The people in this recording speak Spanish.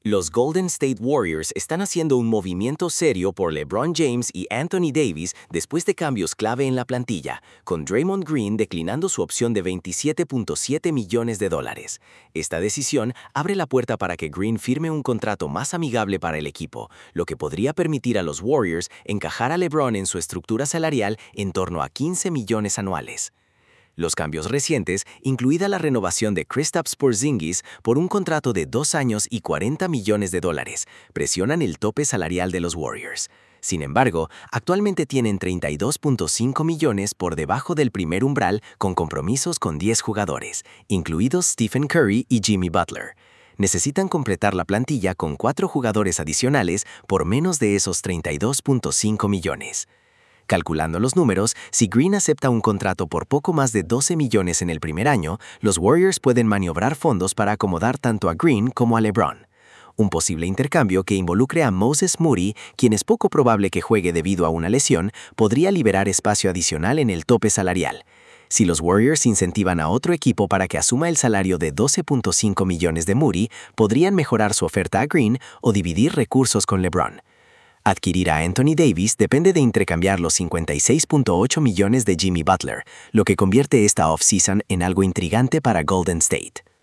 Los Golden State Warriors están haciendo un movimiento serio por LeBron James y Anthony Davis después de cambios clave en la plantilla, con Draymond Green declinando su opción de $27.7 millones. Esta decisión abre la puerta para que Green firme un contrato más amigable para el equipo, lo que podría permitir a los Warriors encajar a LeBron en su estructura salarial en torno a 15 millones anuales. Los cambios recientes, incluida la renovación de Kristaps Porzingis por un contrato de 2 años y $40 millones, presionan el tope salarial de los Warriors. Sin embargo, actualmente tienen 32.5 millones por debajo del primer umbral con compromisos con 10 jugadores, incluidos Stephen Curry y Jimmy Butler. Necesitan completar la plantilla con 4 jugadores adicionales por menos de esos 32.5 millones. Calculando los números, si Green acepta un contrato por poco más de 12 millones en el primer año, los Warriors pueden maniobrar fondos para acomodar tanto a Green como a LeBron. Un posible intercambio que involucre a Moses Moody, quien es poco probable que juegue debido a una lesión, podría liberar espacio adicional en el tope salarial. Si los Warriors incentivan a otro equipo para que asuma el salario de 12.5 millones de Moody, podrían mejorar su oferta a Green o dividir recursos con LeBron. Adquirir a Anthony Davis depende de intercambiar los 56.8 millones de Jimmy Butler, lo que convierte esta offseason en algo intrigante para Golden State.